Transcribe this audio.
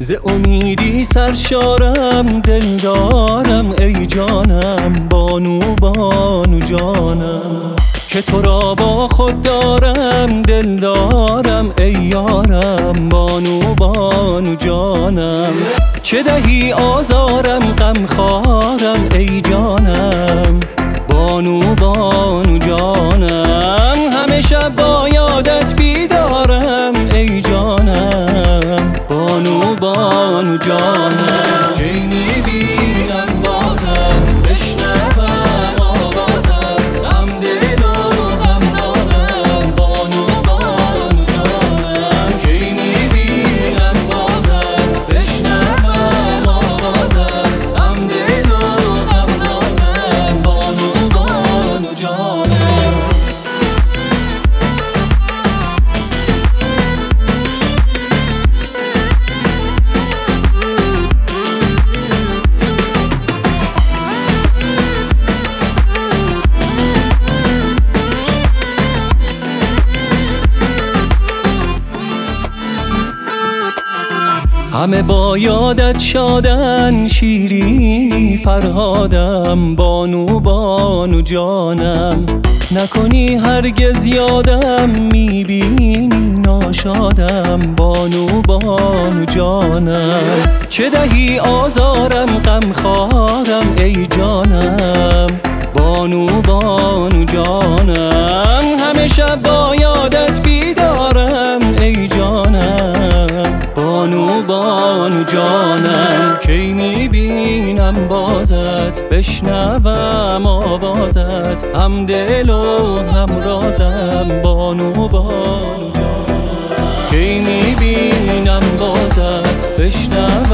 ز امیدی سرشارم، دل دارم ای جانم، بانو بانو جانم، که تو را با خود دارم، دل دارم ای یارم، بانو بانو جانم. چه دهی آزارم، غم خارم ای جانم، بانو بانو جانم، همه شب با یادت بیدارم ای جانم، بانو بانو جانم. کی میبینم بازم، بشنوم آوازت، هم دل و هم نازم، بانو بانو جانم. کی میبینم بازت، بشنوم آوازت، هم دل و هم نازم، بانو بانو جانم. همه با یادت شادن، شیرینی فرهادم، بانو بانو جانم. نکنی هرگز یادم، میبینی ناشادم، بانو بانو جانم. چه دهی آزارم، غم خارم ای جانم، بانو بانو جانم، همه شب با یادت بیدارم ای جانم، بانو بانو جانم. کی میبینم بازت، بشنوم آوازت، هم دل و هم رازم، بانو بانو جانم. کی میبینم بازت، بشنوم